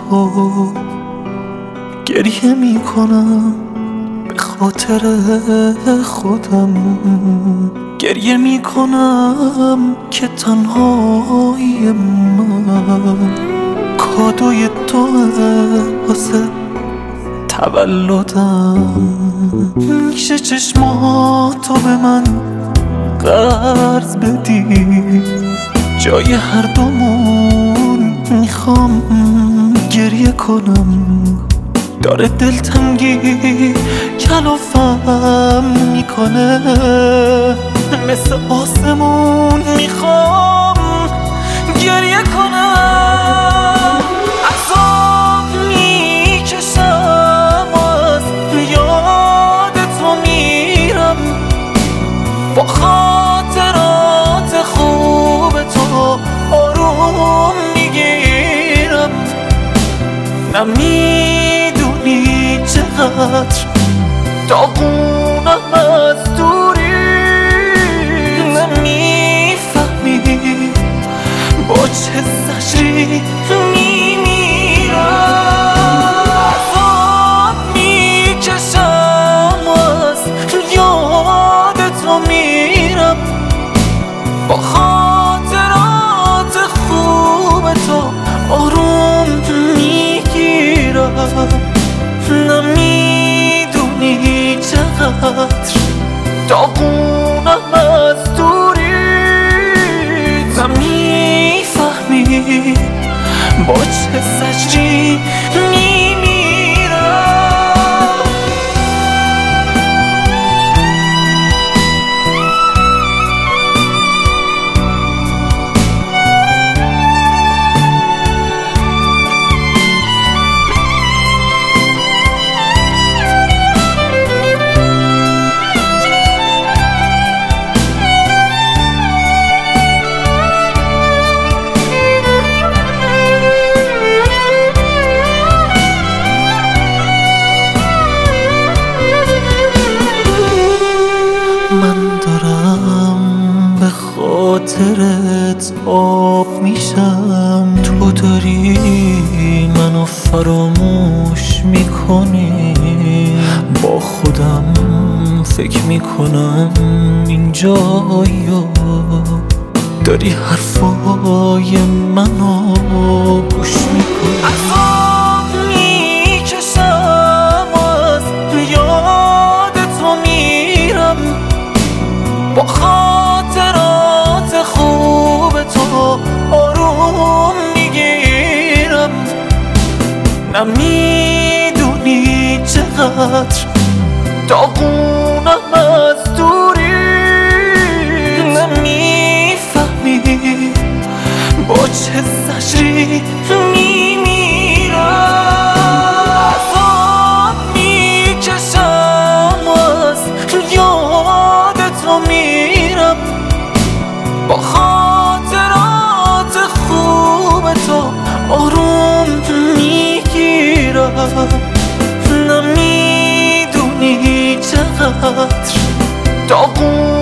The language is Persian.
تو گریه میکنم به خاطر خودم، گریه میکنم که تنهایی من کادوی تو واسه تولدم. میشه چشماتو به من قرض بدی؟ جای هر دومون میخوام گریه کنم. داره دلتنگی کلافم میکنه، مثل آسمون میخوام گریه کنم. عذاب میکشم از یاد تو میرم، با خاطرات خوب تو آروم میگیرم. نمیدونی چقدر داغونم از دوری، نمیفهمی با چه زجری میمیرم. عذاب میکشم از یاد تو میرم، با خاطرات خوب تو آروم میگیرم. نمیدونی چقدر داغونم از دوری، نمیفهمی با چه زجری میمیرم. من دارم به خاطرت آب میشم، تو داری منو فراموش میکنی. با خودم فکر میکنم اینجایی داری حرفای منو گوش میکنی. عذاب میکشم از یاد تو میرم، با خاطرات خوب تو آروم میگیرم. نمیدونی چقدر داغونم از دوری، نمیفهمی با چه زجری میمیرم. عذاب میکشم از یاد تو میرم، با خاطرات خوب تو آروم میگیرم. نمیدونی چقدر داغون